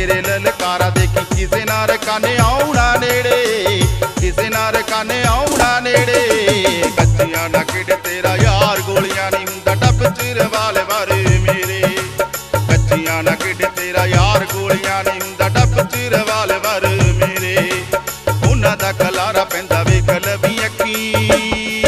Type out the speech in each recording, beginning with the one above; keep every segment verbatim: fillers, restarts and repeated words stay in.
तेरे ललकारा देखी किसे ना रकाने आउणा नेड़े, किसे ना रकाने आउणा नेड़े। कच्चियां ना किड तेरा यार गोलियां नहीं हुंदा टप च रिवाल्वर मेरे, कच्चियां ना किड तेरा यार गोलियां नहीं हुंदा टप च रिवाल्वर मेरे। उन्हां दा खलारा पैंदा वेख लवी अखी।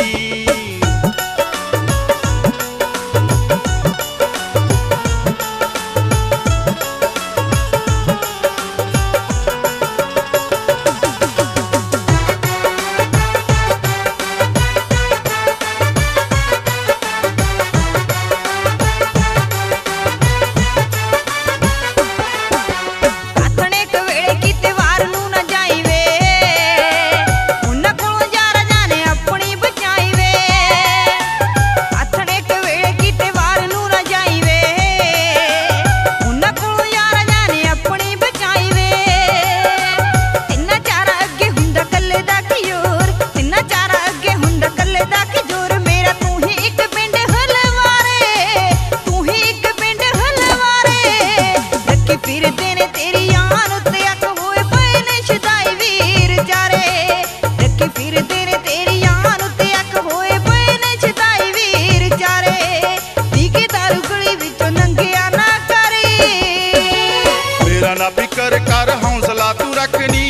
ना फिकर कर हौसला तू रखनी,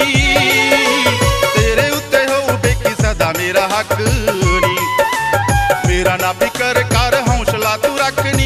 तेरे उत्ते हो बेकी सदा मेरा हक नी। मेरा ना फिकर कर हौसला तू रखनी,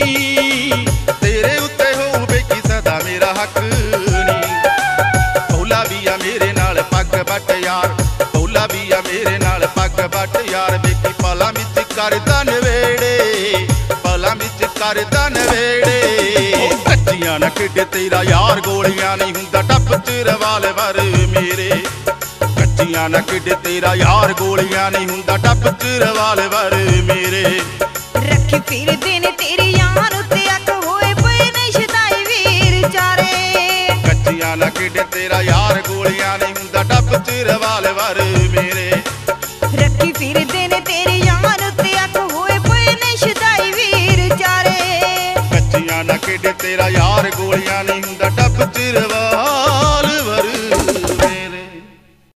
तेरे उत्ते हो बेकी सदा मेरा हक नी। भोला भी आ मेरे नाल पग बट यार, भोला भी आ मेरे नाल पग बट यार। बेकी पला विच करदा नवेड़े, पला विच करदा नवेड़े। कच्चियां ना किड तेरा यार गोलियां नहीं हुंदा टप च रिवाल्वर मेरे, कच्चियां ना किड तेरा यार गोलियां नहीं हुंदा टप च रिवाल्वर मेरे। रखी फिरदे ने तेरी यार उत्ते अक होए पए ने शदाई वीर चारे। कच्चियां ना किड तेरा यार गोलियां नहीं हुंदा टप च रिवाल्वर मेरे। रखी फिरदे ने तेरी यार उत्ते अक होए पए ने शदाई वीर चारे। कच्चियां ना किड तेरा यार गोलियां नहीं हुंदा टप च रिवाल्वर